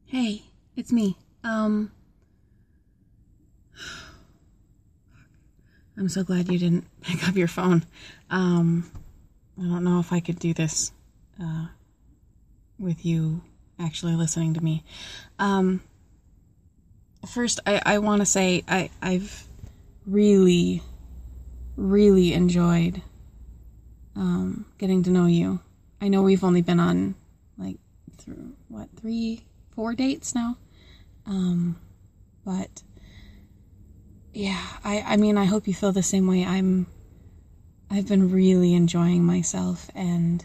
Hey, it's me. I'm so glad you didn't pick up your phone. I don't know if I could do this, with you actually listening to me. First, I want to say I've really, really enjoyed, getting to know you. I know we've only been on, like, 3-4 dates now? But yeah, I mean, I hope you feel the same way. I've been really enjoying myself, and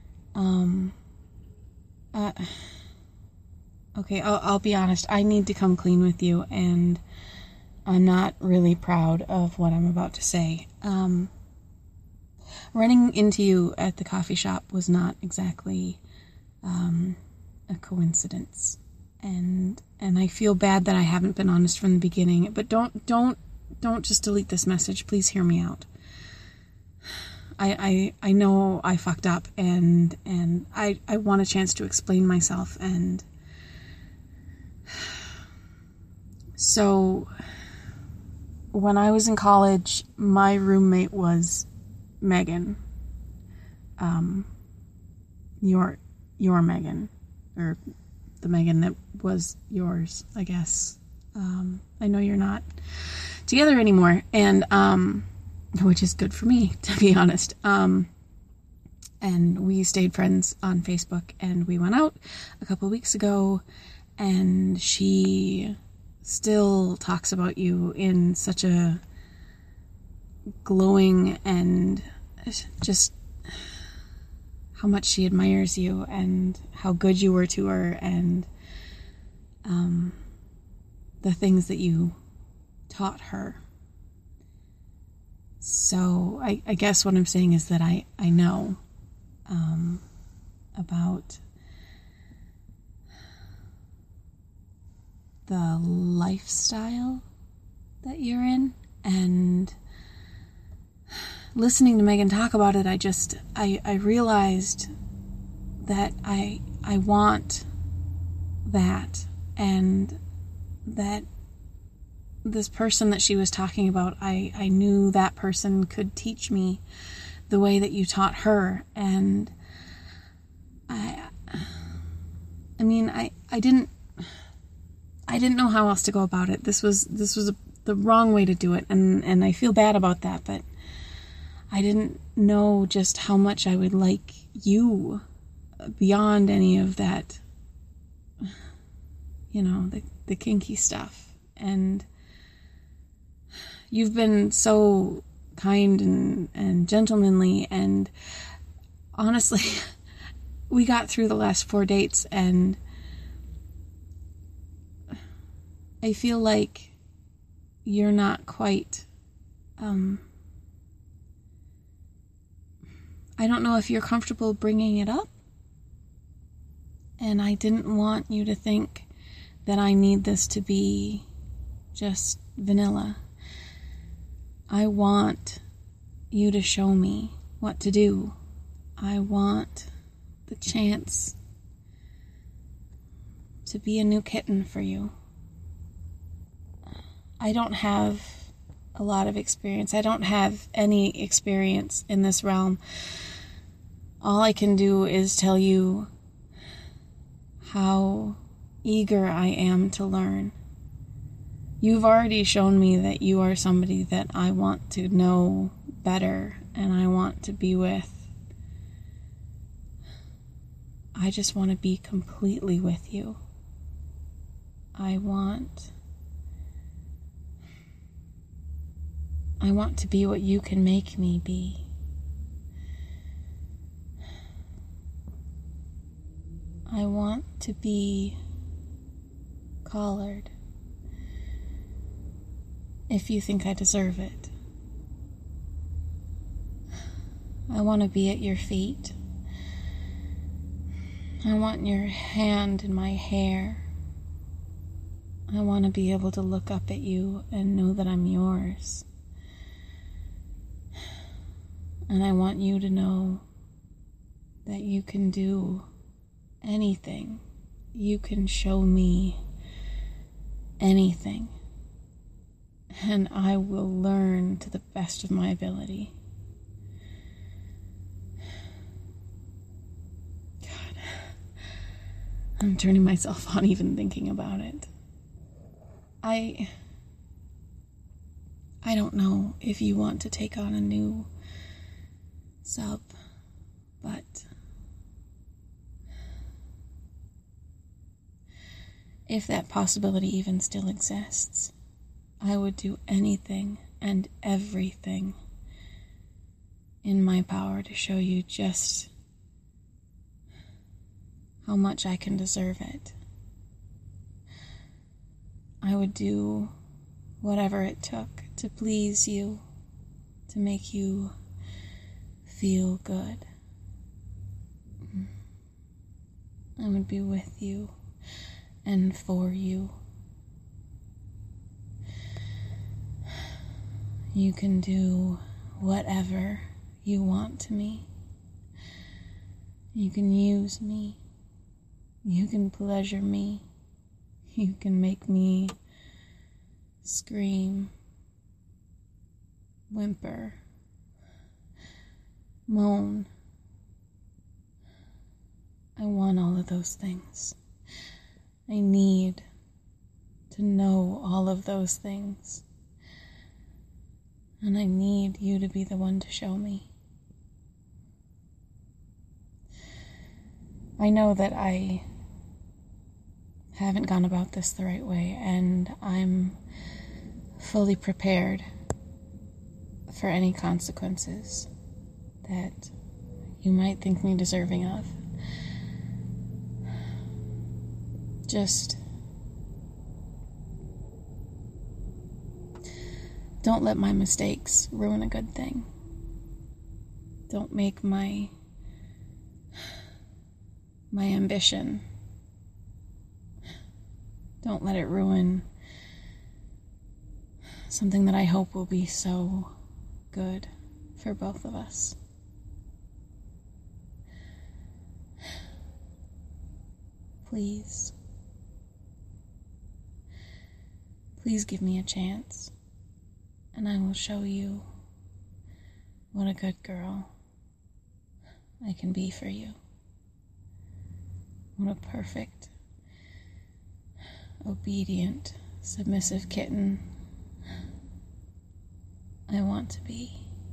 okay, I'll be honest. I need to come clean with you, and I'm not really proud of what I'm about to say. Running into you at the coffee shop was not exactly a coincidence. And I feel bad that I haven't been honest from the beginning. But don't just delete this message. Please hear me out. I know I fucked up, and I want a chance to explain myself. And so when I was in college, my roommate was Megan. Your Megan, or the Megan that was yours, I guess. I know you're not together anymore, and which is good for me, to be honest. And we stayed friends on Facebook, and we went out a couple weeks ago, and she still talks about you in such a glowing, and just how much she admires you and how good you were to her, and the things that you taught her. So I guess what I'm saying is that I know about the lifestyle that you're in, and listening to Megan talk about it, I realized that I want that, and that this person that she was talking about, I knew that person could teach me the way that you taught her. And I mean, I didn't know how else to go about it. This was the wrong way to do it, and I feel bad about that, but I didn't know just how much I would like you beyond any of that, the kinky stuff. And you've been so kind and gentlemanly, and honestly, we got through the last 4 dates, and I feel like you're not quite, I don't know if you're comfortable bringing it up, and I didn't want you to think that I need this to be just vanilla. I want you to show me what to do. I want the chance to be a new kitten for you. I don't have a lot of experience. I don't have any experience in this realm. All I can do is tell you how eager I am to learn. You've already shown me that you are somebody that I want to know better, and I want to be with. I just want to be completely with you. I want to be what you can make me be. I want to be collared if you think I deserve it. I want to be at your feet. I want your hand in my hair. I want to be able to look up at you and know that I'm yours. And I want you to know that you can do anything you can show me anything, and I will learn to the best of my ability. God, I'm turning myself on even thinking about it. I don't know if you want to take on a new sub, but if that possibility even still exists, I would do anything and everything in my power to show you just how much I can deserve it. I would do whatever it took to please you, to make you feel good. I would be with you and for you. You can do whatever you want to me. You can use me. You can pleasure me. You can make me scream, whimper, moan. I want all of those things. I need to know all of those things. And I need you to be the one to show me. I know that I haven't gone about this the right way, and I'm fully prepared for any consequences that you might think me deserving of. Just don't let my mistakes ruin a good thing. Don't make my ambition. Don't let it ruin something that I hope will be so good for both of us. Please. Please give me a chance, and I will show you what a good girl I can be for you. What a perfect, obedient, submissive kitten I want to be.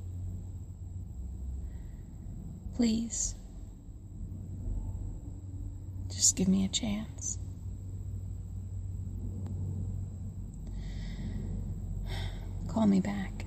Please, just give me a chance. Call me back.